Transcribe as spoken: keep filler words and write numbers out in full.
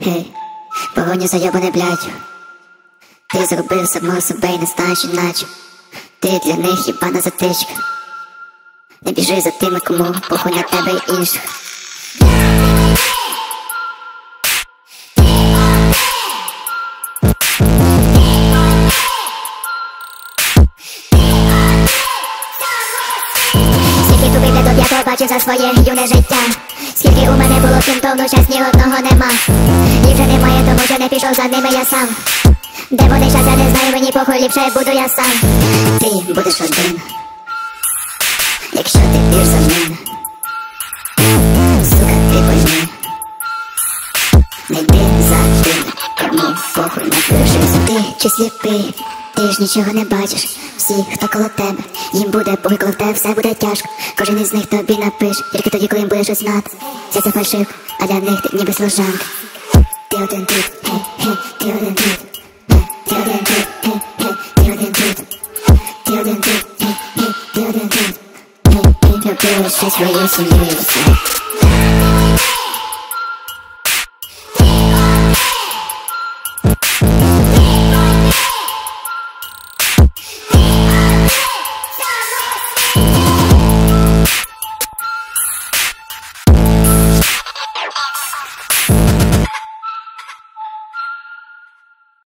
Гей, погоню за йобане блядь. Ти зробив самого себе і не знаєш іначе. Ти для них єбана затичка. Не біжи за тими, кому похуй на тебе і інших. Скільки тупих для тобі я побачив за своє юне життя. Скільки у мене було кінтов, ну щас ні одного нема. Їх вже немає, тому що не пішов за ними я сам. Де вони щас, я не знаю, мені похуй, ліпше буду я сам. Ти будеш один, якщо ти п'єш за мене. Сука, ти больний. Не йди за тим, кому похуй на твою жизнь. Ти чи сліпий, ти ж нічого не бачиш. Всі, хто коло тебе, їм буде похуй, коло тебе все буде тяжко. Кожен із них тобі напише, тільки тоді, коли їм буде щось знати. Це це фальшивка, а для них ти ніби служанка. Ти один тут, гей, гей, ти один тут. Ти один тут, гей, гей, ти один тут. Ти один тут, гей, гей, ти один тут. Гей, гей, любила ще свою сім'ю і все.